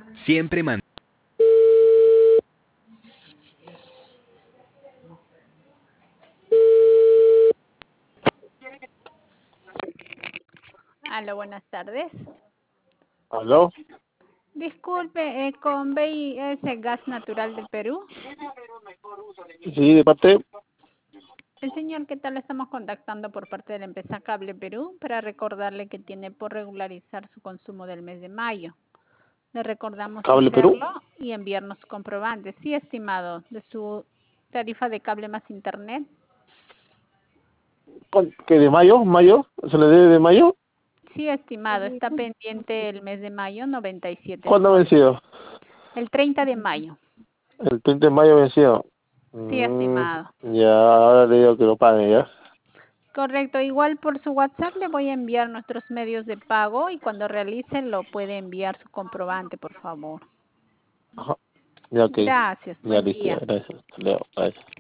Siempre man. Aló, buenas tardes. ¿Aló? Disculpe, con BIS Gas Natural del Perú. Sí, de parte. El señor, ¿qué tal? Estamos contactando por parte de la empresa Cable Perú para recordarle que tiene por regularizar su consumo del mes de mayo. Le recordamos ¿Cable Perú? hacerlo y enviarnos comprobantes. Sí, estimado, de su tarifa de cable más internet. ¿Qué de mayo? ¿Mayo? ¿Se le debe de mayo? Sí, estimado, está pendiente el mes de mayo, 97 ¿Cuándo ha soles. vencido? El 30 de mayo. El 30 de mayo venció. Sí, estimado. Ya, ahora le digo que lo pague, ¿ya? Correcto, igual por su WhatsApp le voy a enviar nuestros medios de pago y cuando realicen lo puede enviar su comprobante, por favor. Ajá. Ya, ok. Gracias, Ya, buen listo, ya, día. gracias. Leo, bye.